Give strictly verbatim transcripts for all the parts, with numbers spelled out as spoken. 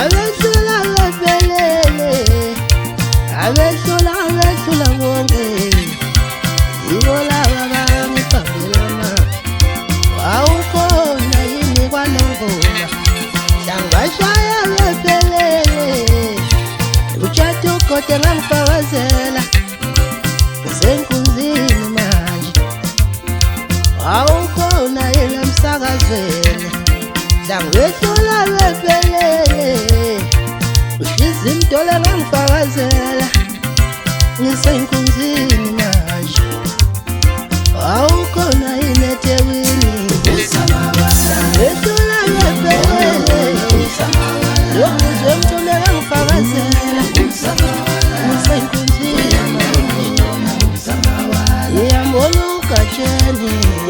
Abesula lepelele, abesula abesula bonke, ibola baba ngipambelana, awukhona yini kwanongoma, sangashaya lepelele, uchathi ukhothe ngangifakazela, ngisenkunzini manje, awukhona yini emsakazweni, sangwesula lepelele, ushiza imdole ngangifakazela, ngisenkunzini manje, awukhona yini eThekwini, sangwesula lepelele, lokuzwe imdole ngangifakazela, ngisenkunzini manje, iyambona uGatsheni,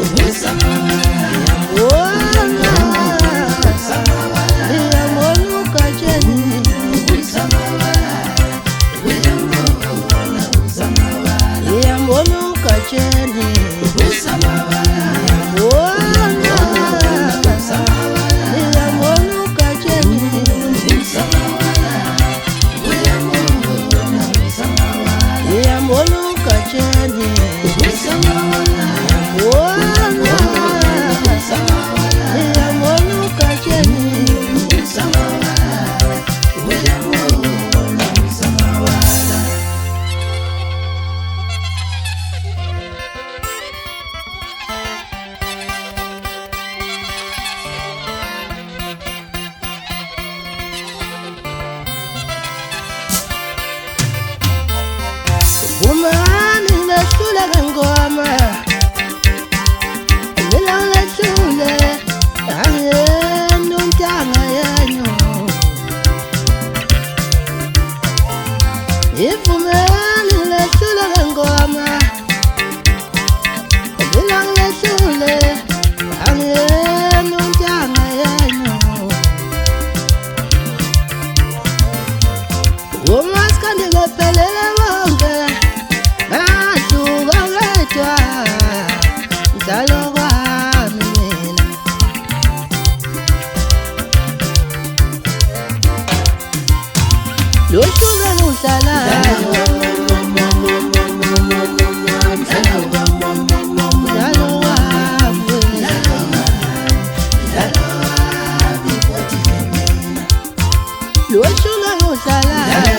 Umani ngasula ngoma, mina ngasule, angeno ntanga yanyo. Ifumani ngasula ngoma, mina ngasule, angeno ntanga yanyo. Umaskandi ngaphelele bonke. Njalo kwami mina losuke ngihlalayo, njalo kwami losuke ngihlalayo,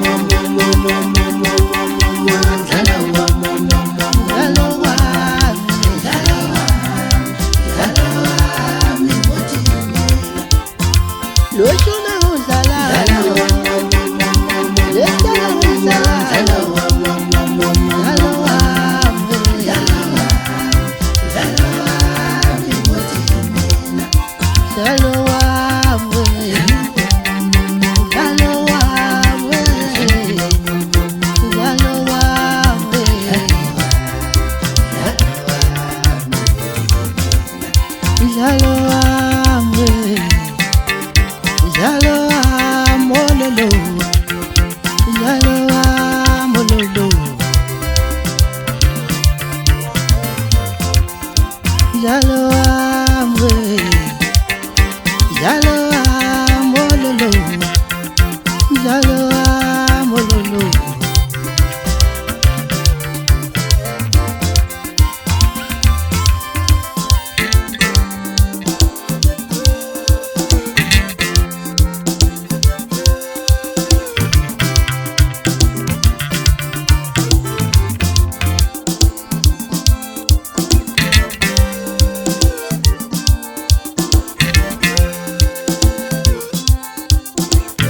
loshuna ngudlalayo, lesala ngudlalayo, njalo wami, njalo wami, njalo wami, njalo wami, njalo wami, njalo wami. Jalo amololo, jalo amololo, jalo amwe, jalo amololo, jalo amololo.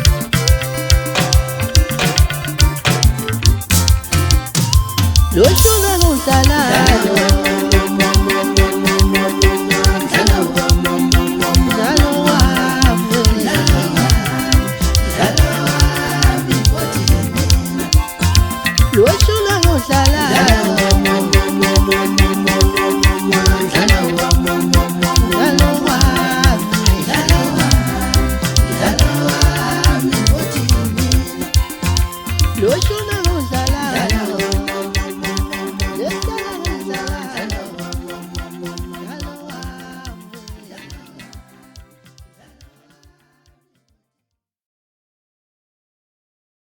Look